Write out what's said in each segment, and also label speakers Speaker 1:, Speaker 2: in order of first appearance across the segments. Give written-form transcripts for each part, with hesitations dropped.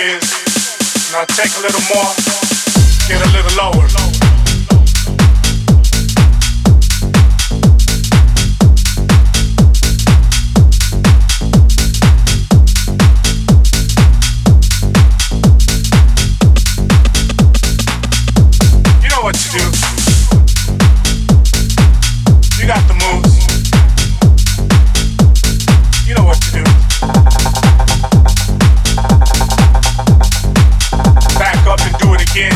Speaker 1: is. Now take a little more, get a little lower. You know what to do. You got the moves. You know what to do. Back up and do it again.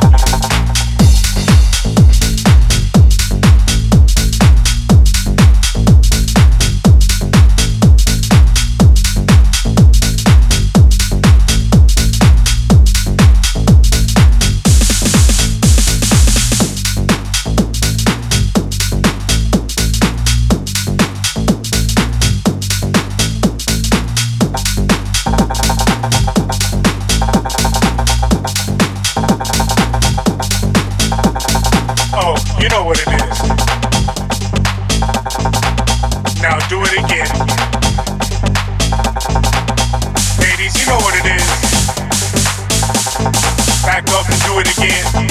Speaker 1: You know what it is. Now do it again. Ladies, you know what it is. Back up and do it again.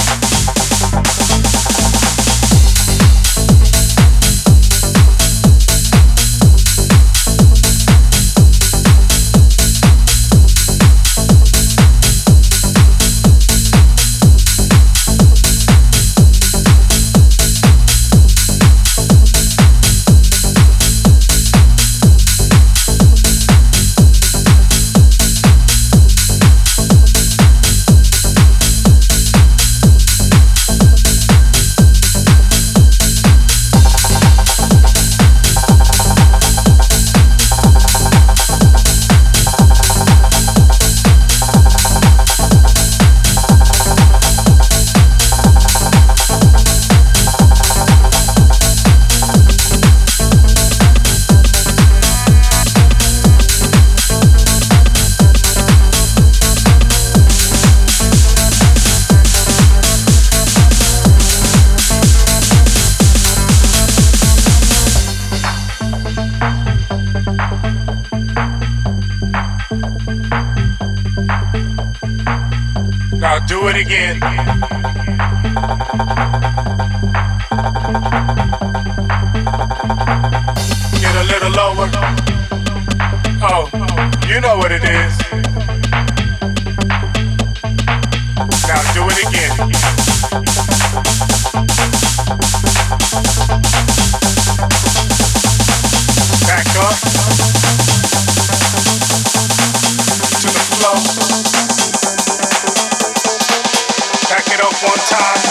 Speaker 1: Now do it again. Get a little lower. Oh, you know what it is. Now do it again. Back up to the flow. Back it up one time.